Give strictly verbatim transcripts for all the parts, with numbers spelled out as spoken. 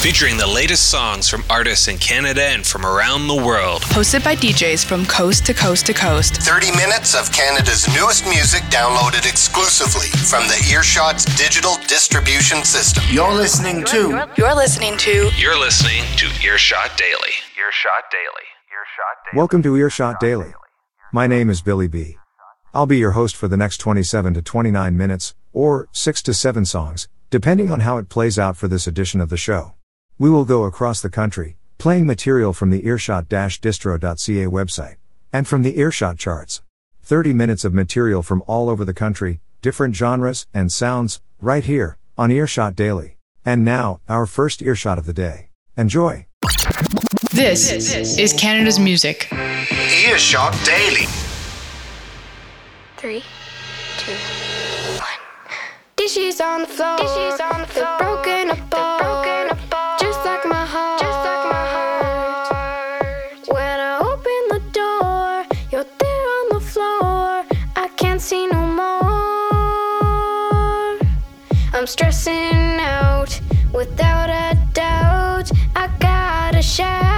featuring the latest songs from artists in Canada and from around the world. Hosted by D Js from coast to coast to coast. thirty minutes of Canada's newest music downloaded exclusively from the Earshot's digital distribution system. You're listening to... You're listening to... You're listening to Earshot Daily. Earshot Daily. Earshot Daily. Welcome to Earshot Daily. My name is Billy B. I'll be your host for the next twenty-seven to twenty-nine minutes, or six to seven songs, depending on how it plays out for this edition of the show. We will go across the country, playing material from the earshot dash distro dot c a website, and from the Earshot charts. thirty minutes of material from all over the country, different genres and sounds, right here, on Earshot Daily. And now, our first earshot of the day. Enjoy! This is Canada's music. Earshot Daily. Three, two, one. Dishes on the floor, dishes on the floor. They're broken apart, broken apart. Just like my heart, just like my heart. When I open the door, you're there on the floor. I can't see no more. I'm stressing out, without a doubt. I gotta shout.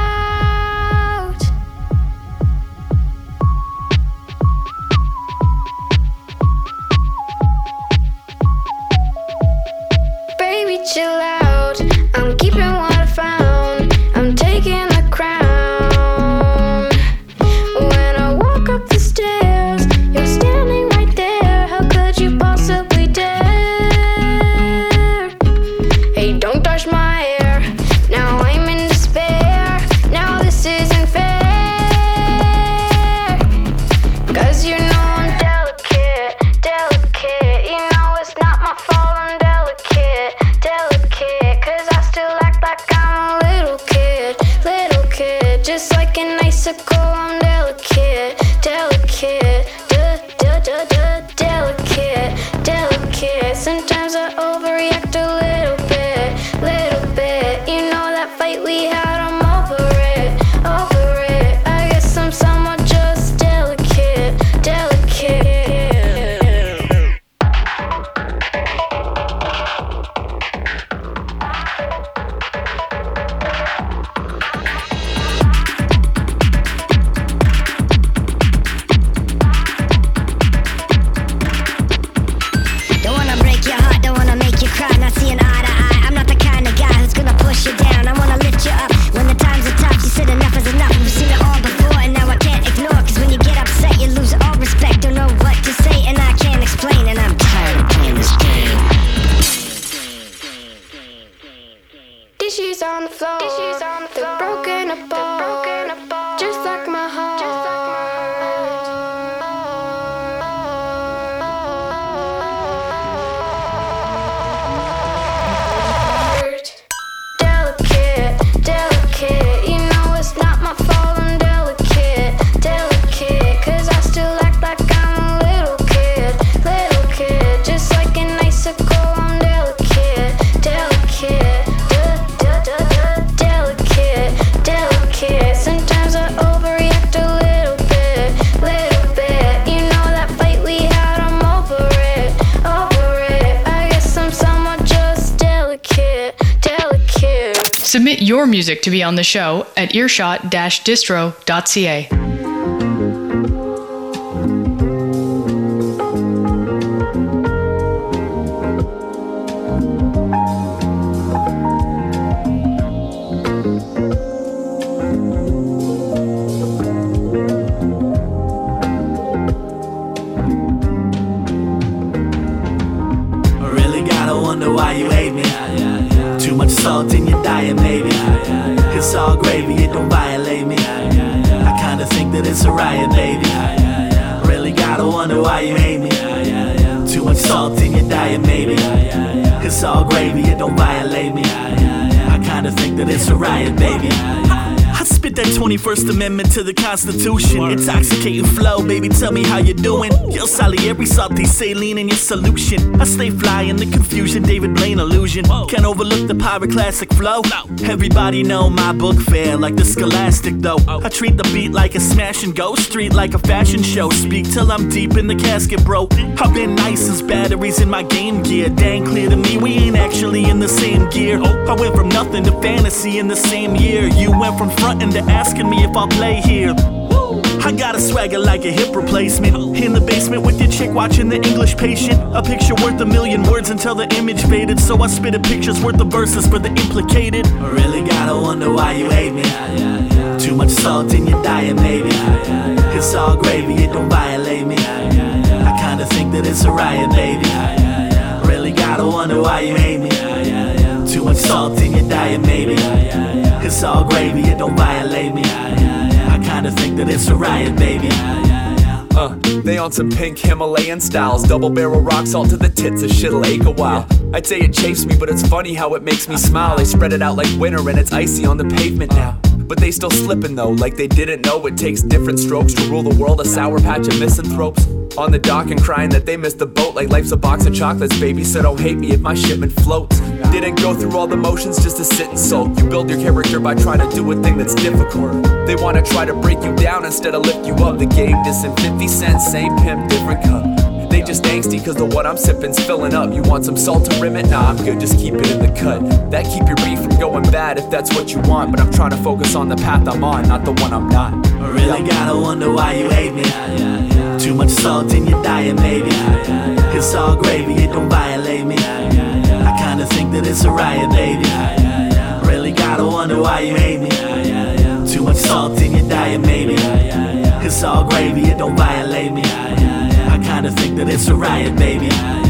Baby, chill out. I'm keeping what I found. I'm taking the crown. When I walk up the stairs, you're standing right there. How could you possibly dare? Hey, don't touch my hair. Now I'm in despair. Now this isn't fair. Cause you know I'm delicate, delicate. You know it's not my fault I'm delicate, delicate. Cause I still act like I'm a little kid, little kid. Just like an icicle, I'm delicate, delicate. Duh, duh, duh, duh, delicate, delicate. Sometimes I overreact a little bit, little bit. You know that fight we had, I'm over it, over it. I guess I'm somewhat just delicate, delicate. Don't wanna break your heart, don't wanna make you cry, not seeing eye to eye. I'm not the kind of guy who's gonna push you down. I wanna lift you up when the times are tough. You said enough is enough, we've seen it all before, and now I can't ignore. Cause when you get upset, you lose all respect. Don't know what to say, and I can't explain. And I'm tired of playing this game. Dishes on the floor, dishes on the floor. They're broken apart, broken apart. Just like my heart, just like my heart. Delicate, delicate. You know it's not my fault I'm delicate, delicate. Cause I still act like I'm a little kid, little kid. Just like an icicle, I'm delicate, delicate. Duh, duh, duh, duh, delicate, delicate. Sometimes I overreact a little bit, little bit. You know that fight we had, I'm over it, over it. I guess I'm somewhat just delicate, delicate. Submit your music to be on the show at earshot dash distro dot c a. I really gotta wonder why you hate me. Too much salt in your diet, maybe. It's all gravy, it don't violate me. I kinda think that it's a riot, baby. Really gotta wonder why you hate me. Too much salt in your diet, maybe. It's all gravy, it don't violate me. I kinda think that it's a riot, baby. I spit that twenty-first Amendment to the Constitution. Intoxicating flow, baby, tell me how you doing. Yo, Salieri, salty saline in your solution. I stay fly in the confusion, David Blaine illusion. Can't overlook the pyroclastic flow. Everybody know my book fair like the Scholastic though. I treat the beat like a smash and go, street like a fashion show. Speak till I'm deep in the casket, bro. I've been nice as batteries in my game gear. Dang clear to me, we ain't actually in the same gear. I went from nothing to fantasy in the same year. You went from frontin' to asking me if I'll play here. I got a swagger like a hip replacement. In the basement with your chick watching The English Patient. A picture worth a million words until the image faded. So I spit a picture's worth of verses for the implicated. I really gotta wonder why you hate me. Too much salt in your diet, maybe. It's all gravy, it don't violate me. I kinda think that it's a riot, baby. Really gotta wonder why you hate me. Too much salt in your diet, maybe. It's all gravy, it don't violate me. I kinda think that it's a riot, baby. Uh, they on some pink Himalayan styles. Double barrel rock salt to the tits, a shit'll ache a while. I'd say it chafes me, but it's funny how it makes me smile. They spread it out like winter and it's icy on the pavement now. But they still slippin' though, like they didn't know it takes different strokes to rule the world. A sour patch of misanthropes on the dock and crying that they missed the boat. Like life's a box of chocolates, baby, so don't hate me if my shipment floats. Didn't go through all the motions just to sit and sulk. You build your character by trying to do a thing that's difficult. They wanna try to break you down instead of lift you up. The game dissing fifty cents, same pimp, different cup. They just angsty cause the what I'm sippin's filling up. You want some salt to rim it? Nah, I'm good, just keep it in the cut. That keep your beef from going bad if that's what you want. But I'm trying to focus on the path I'm on, not the one I'm not. I really gotta wonder why you hate me. Too much salt in your diet, maybe. It's all gravy, it don't violate me. I kinda think that it's a riot, baby. Really gotta wonder why you hate me. Too much salt in your diet, maybe. It's all gravy, it don't violate me. I kinda think that it's a riot, baby.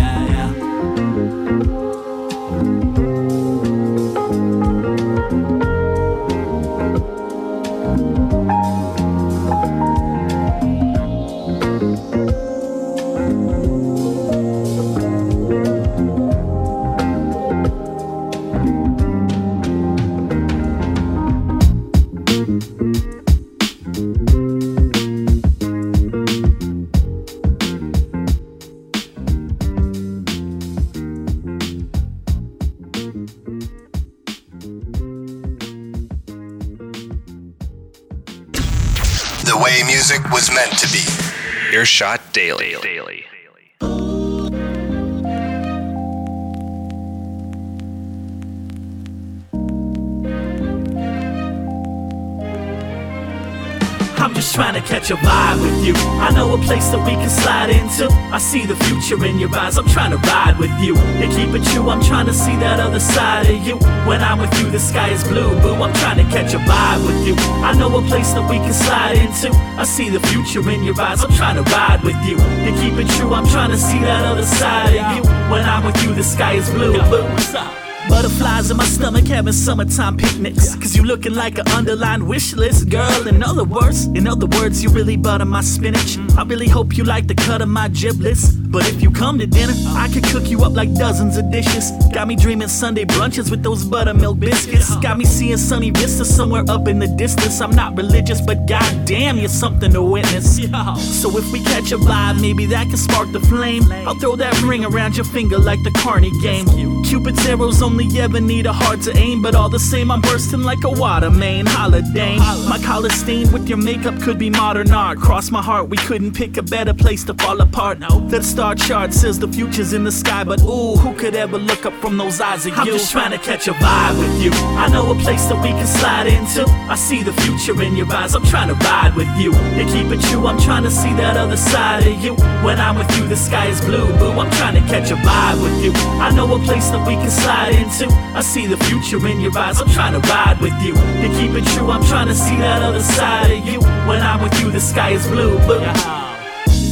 The way music was meant to be. Earshot Daily. Daily. I'm just trying to catch a vibe with you. I know a place that we can slide into. I see the future in your eyes, I'm trying to ride with you. To keep it true, I'm trying to see that other side of you. When I'm with you, the sky is blue, boo. I'm trying to catch a vibe with you. I know a place that we can slide into. I see the future in your eyes, I'm trying to ride with you. To keep it true, I'm trying to see that other side of you. When I'm with you, the sky is blue, boo. What's up? Butterflies in my stomach having summertime picnics. Cause you looking like an underlined wish list, girl. In other words, in other words, you really butter my spinach. I really hope you like the cut of my giblets. But if you come to dinner, I could cook you up like dozens of dishes. Got me dreaming Sunday brunches with those buttermilk biscuits. Got me seeing sunny vistas somewhere up in the distance. I'm not religious, but goddamn, you're something to witness. So if we catch a vibe, maybe that can spark the flame. I'll throw that ring around your finger like the Carney game. Cupid's arrows only ever need a heart to aim, but all the same I'm bursting like a water main. Holiday, my collar stained with your makeup could be modern art. Cross my heart, we couldn't pick a better place to fall apart. That star chart says the future's in the sky, but ooh, who could ever look up from those eyes of you? I'm just trying to catch a vibe with you. I know a place that we can slide into. I see the future in your eyes, I'm trying to ride with you. To keep it true, I'm trying to see that other side of you. When I'm with you, the sky is blue, boo. I'm trying to catch a vibe with you. I know a place that we can slide into. I see the future in your eyes, I'm trying to ride with you. To keep it true, I'm trying to see that other side of you. When I'm with you, the sky is blue, boo.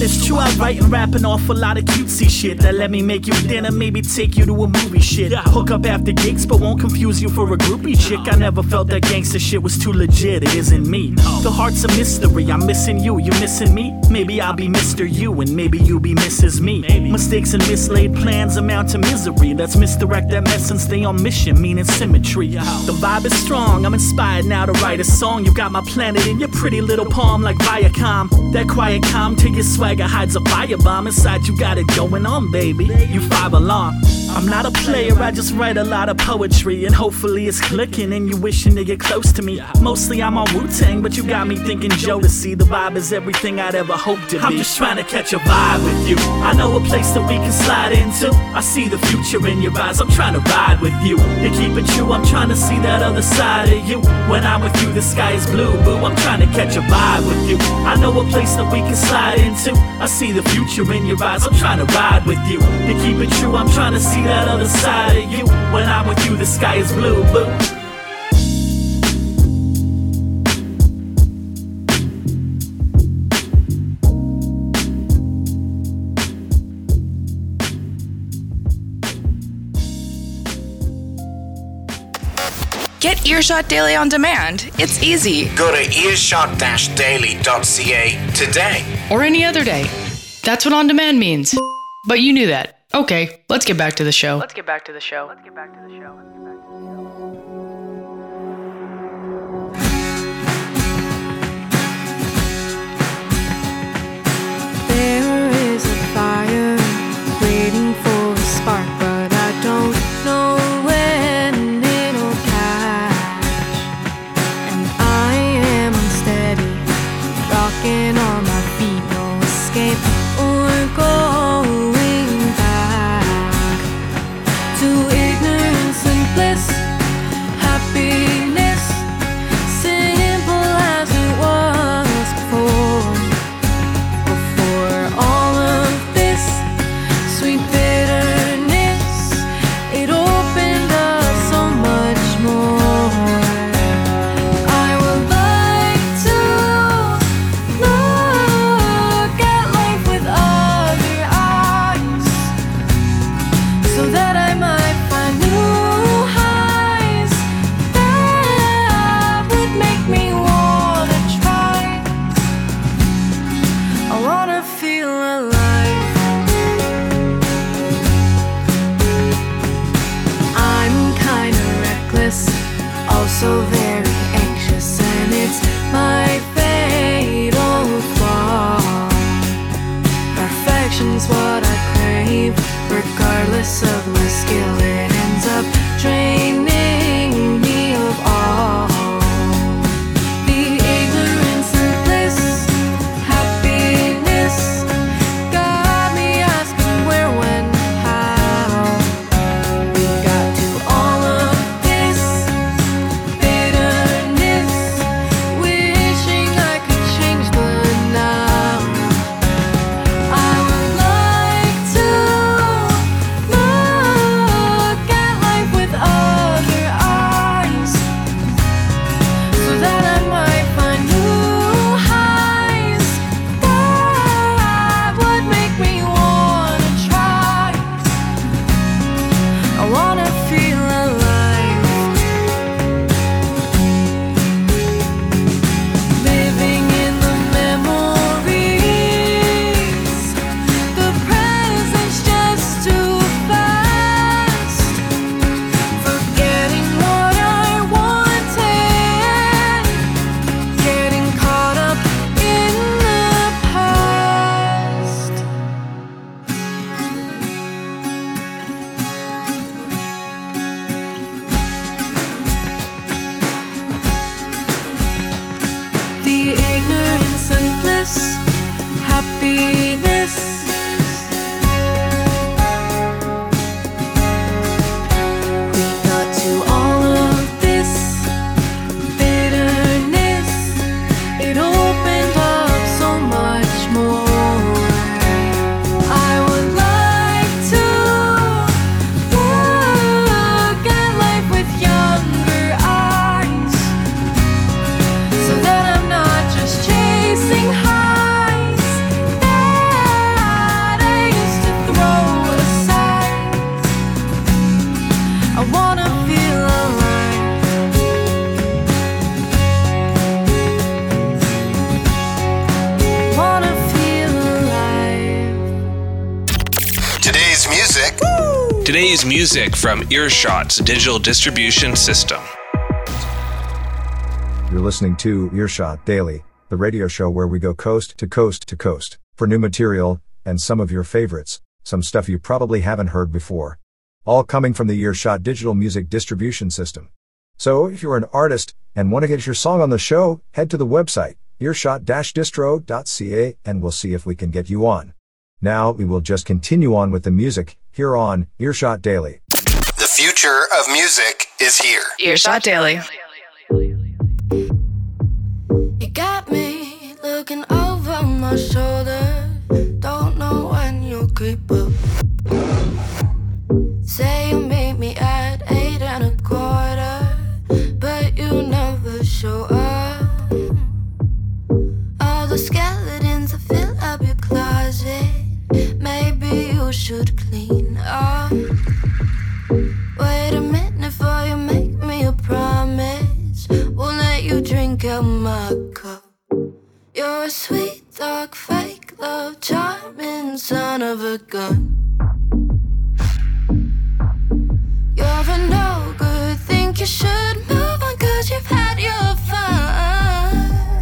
It's true, I write and rap an awful lot of cutesy shit that let me make you dinner, maybe take you to a movie shit. Hook up after gigs, but won't confuse you for a groupie chick. I never felt that gangster shit was too legit, it isn't me. The heart's a mystery, I'm missing you, you missing me? Maybe I'll be Mister You, and maybe you be Missus Me. Mistakes and mislaid plans amount to misery. Let's misdirect that mess and stay on mission, meaning symmetry. The vibe is strong, I'm inspired now to write a song. You got my planet in your pretty little palm like Viacom. That quiet calm till your swagger hides a firebomb. Inside you got it going on, baby, you five alarm. I'm not a player, I just write a lot of poetry, and hopefully it's clicking and you wishing to get close to me. Mostly I'm on Wu-Tang, but you got me thinking Jodeci. The vibe is everything I'd ever hoped to be. I'm just trying to catch a vibe with you. I know a place that we can slide into. I see the future in your eyes, I'm trying to ride with you. To keep it true, I'm trying to see that other side of you. When I'm with you, the sky is blue, boo. I'm trying to catch a vibe with you. I know a place that we can slide into. I see the future in your eyes, I'm trying to ride with you. To keep it true, I'm trying to see that other side of you. When I'm with you, the sky is blue, boo. Get Earshot Daily on demand. It's easy. Go to earshot dash daily dot c a today. Or any other day. That's what on demand means. But you knew that. Okay, let's get back to the show. Let's get back to the show. Let's get back to the show. There is a fire waiting for a spark, but I don't know when it'll catch. And I am unsteady, rocking on my feet, no escape or going back to ignorance and bliss, happiness, simple as it was before. Before all of this sweet bitterness, it opened up so much more. I would like to look at life with other eyes, so that I might find new highs that would make me wanna try. I wanna feel alive. I'm kinda reckless, also very anxious, and it's my fatal flaw. Perfection's what I crave, regardless of my skill. It ends up draining me of all. The ignorance and bliss, happiness, got me asking where, when, how. We got to all of this bitterness. feel alive. Wanna feel alive. Today's music. Today's music from Earshot's digital distribution system. You're listening to Earshot Daily, the radio show where we go coast to coast to coast for new material and some of your favorites, some stuff you probably haven't heard before. All coming from the Earshot digital music distribution system. So if you're an artist and want to get your song on the show, head to the website earshot dash distro dot c a and we'll see if we can get you on. Now we will just continue on with the music here on Earshot Daily. The future of music is here. Earshot Daily. You got me looking over my shoulder. Don't know when you'll creep up. Say you meet me at eight and a quarter, but you never show up. All the skeletons that fill up your closet, maybe you should clean up. Wait a minute before you make me a promise. Won't let you drink out my cup. You're a sweet dog, fake love, charming son of a gun. You're a no good, think you should move on cause you've had your fun.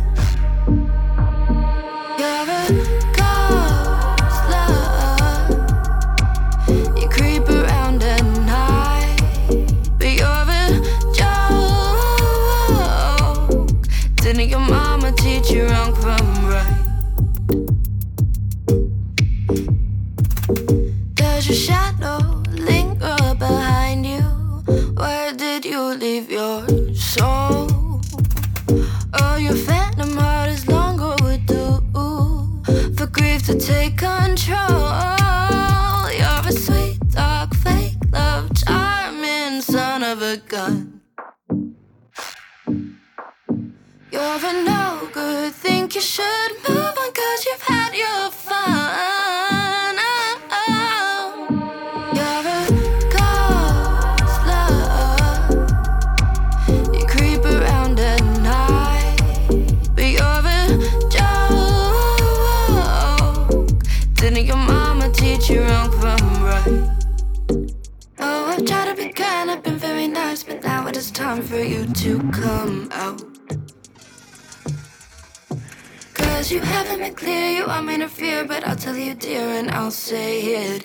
You're a ghost love. You creep around at night, but you're a joke. Didn't your mama teach you wrong from right? Does your shadow linger behind you? Where did you leave your soul? Oh, your phantom heart is long overdue for grief to take control. You're a sweet dog, fake love, charming son of a gun. You're a no good, think you should move on cause you've had your fun. Oh, oh. You're a ghost love. You creep around at night, but you're a joke. Didn't your mama teach you wrong from right? Oh, I've tried to be kind, I've been very nice, but now it is time for you to come out. Cause you haven't been clear, you want me to fear, but I'll tell you dear and I'll say it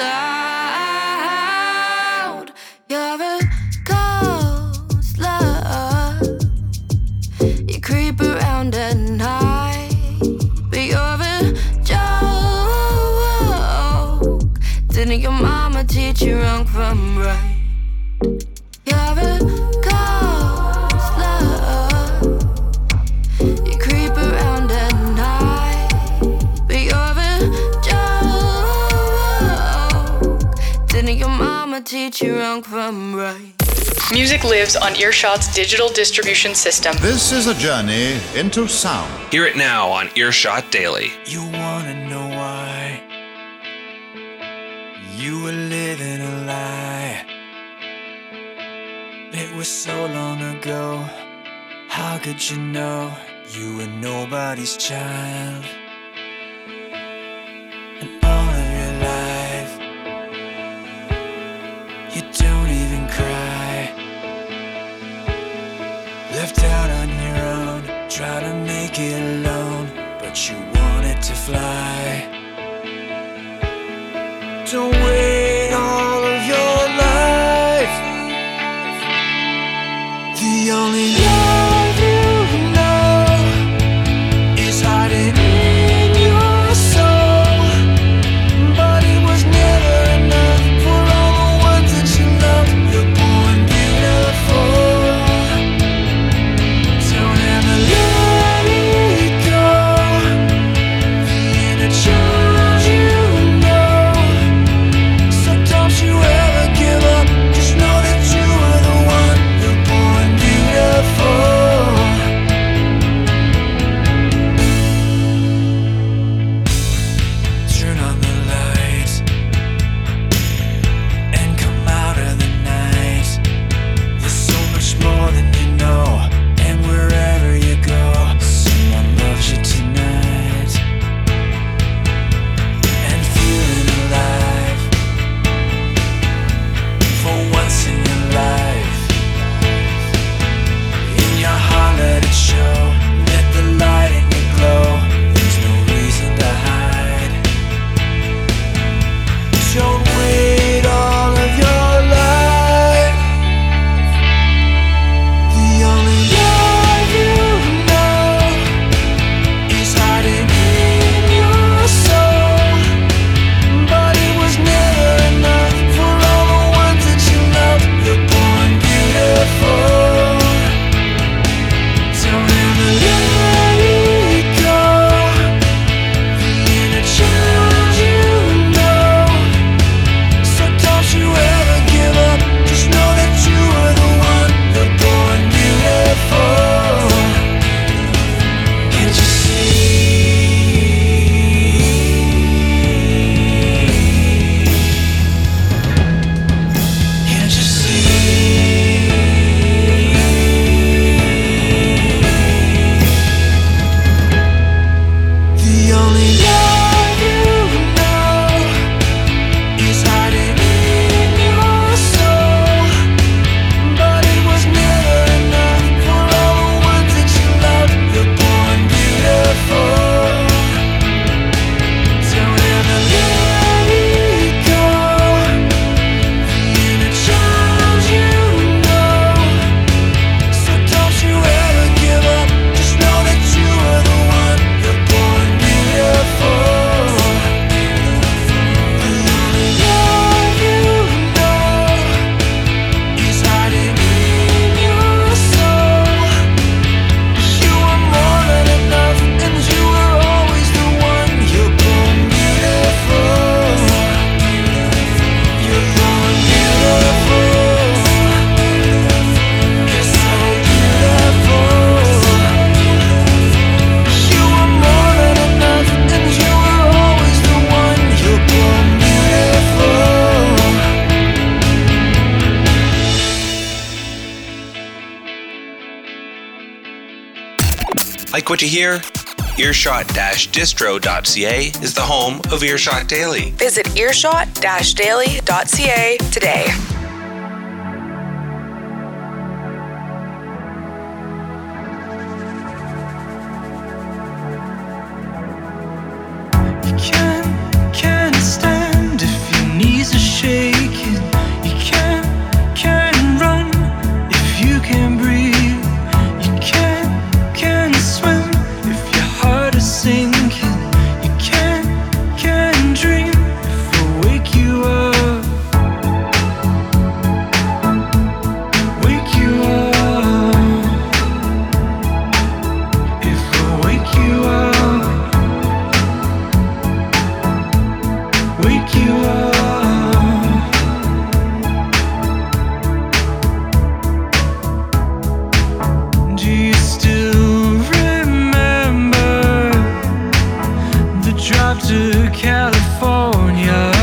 loud. You're a ghost love. You creep around at night, but you're a joke. Didn't your mama teach you wrong from right? You're a ghost love. You creep around at night, but you're a joke. Didn't your mama teach you wrong from right? Music lives on Earshot's digital distribution system. This is a journey into sound. Hear it now on Earshot Daily. You wanna know why you were living a lie? It was so long ago. How could you know you were nobody's child? And all of your life, you don't even cry. Left out on your own, try to make it alone, but you wanted to fly. Don't wait all of your life. The only love you know is hiding in your soul, but it was never enough for all the ones that you love. You're born beautiful. Don't ever let it go. The inner child you know. So don't you ever give up. Just know that you are the one. You're born beautiful. Like what you hear? earshot dash distro dot c a is the home of Earshot Daily. Visit earshot dash daily dot c a today. You can't, can't stand if your knees are shaking. You can't, can't run if you can't breathe. You can't, can't swim if your heart is sinking. You can't, can't dream if I wake you up. Wake you up. If I wake you up. Wake you up. Do you still remember the drive to California?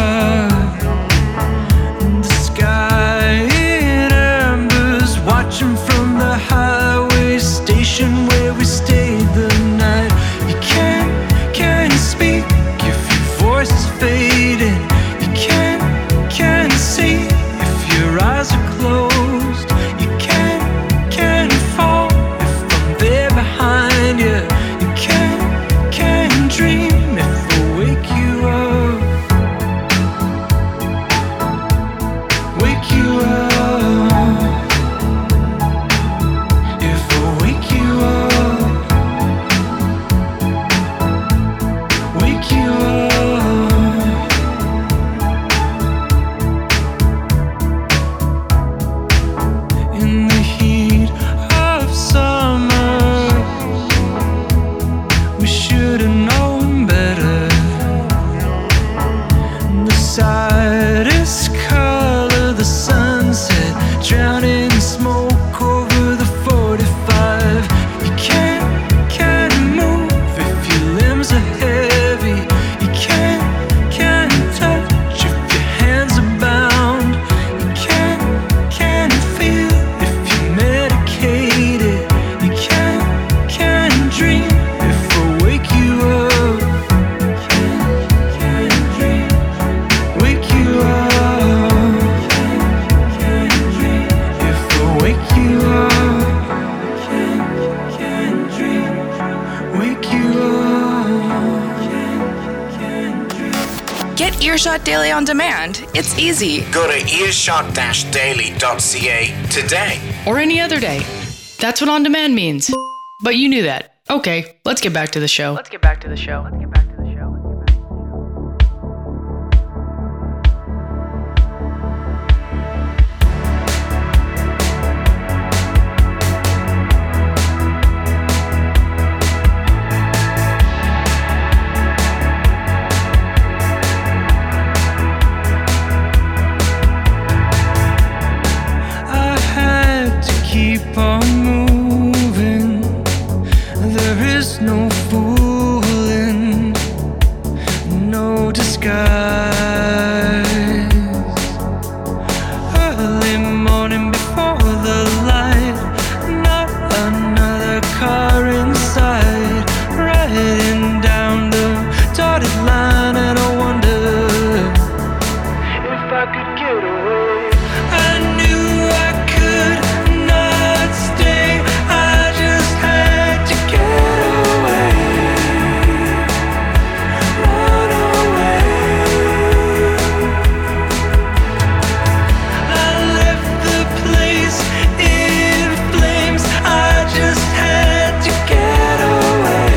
The sky in embers, watching from the highway station where we stayed the night. You can't, can't speak if your voice is fading. You can't, can't see if your eyes are closed. You can't, can't fall if I'm there behind you. You can't, can't dream if I wake you up. Wake you up. If I wake you up. Wake you up. In the heat of summer, we should have known better. The saddest color, the sunset, drowning in smoke over the forty-five. You can't, can't move if your limbs are heavy. You can't, can't touch if your hands are bound. You can't, can't feel if you're medicated. You can't, can't dream if I wake you up. Can't, can't dream. Wake you up. Can't, can't dream if I wake you up. Can't, can't dream. Wake you up. Can't, can't dream. Get Earshot Daily on demand. It's easy. Go to earshot dash daily dot c a today. Or any other day. That's what on demand means. But you knew that. Okay, let's get back to the show. Let's get back to the show. Let's get back to the show. I had to keep on moving. There is no fooling, no disguise. Early morning before the light, not another car in sight. Riding down the dotted line, and I wonder if I could get away. I knew I could not stay. I just had to get away. Run away. I left the place in flames. I just had to get away.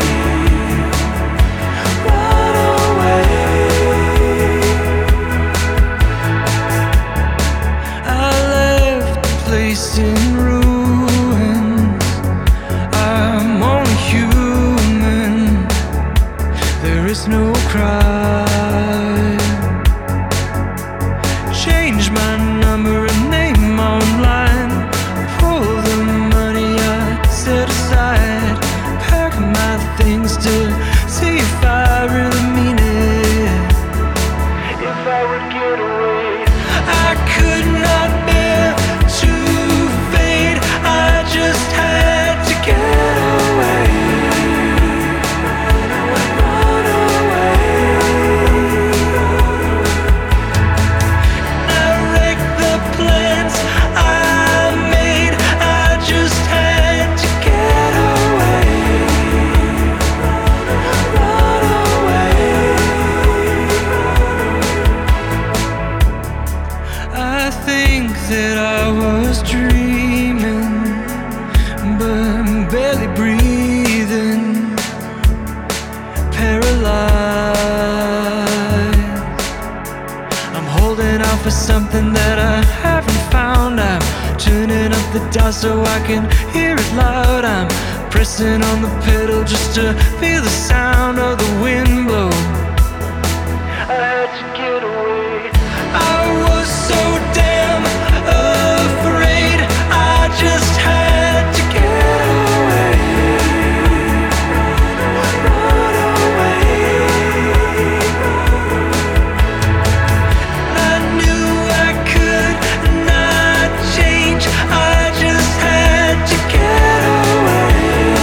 Run away. I left the place in ruins. I'm only human. There is no crime. Change my number and name online. Pull the money I set aside. Pack my things to see if I really mean it. If I would get away, I could not bear to fade. I just had to get away. with the dial so I can hear it loud. I'm pressing on the pedal just to feel the sound of the wind blow. I had to get away. I was so damn afraid. I just had to get away. Run away. I knew I could not change. I just had to get away.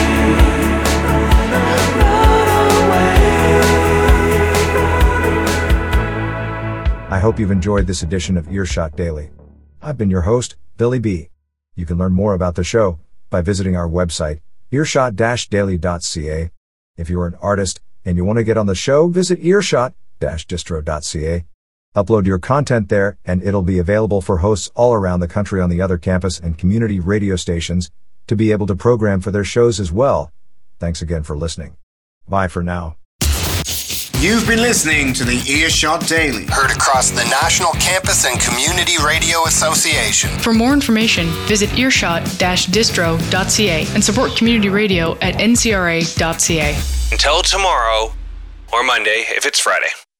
Run away. I hope you've enjoyed this edition of Earshot Daily. I've been your host, Billy B. You can learn more about the show by visiting our website, earshot dash daily dot c a. If you're an artist and you want to get on the show, visit earshot dash distro dot c a. Upload your content there and it'll be available for hosts all around the country on the other campus and community radio stations to be able to program for their shows as well. Thanks again for listening. Bye for now. You've been listening to the Earshot Daily. Heard across the National Campus and Community Radio Association. For more information, visit earshot dash distro dot c a and support community radio at n c r a dot c a. Until tomorrow, or Monday if it's Friday.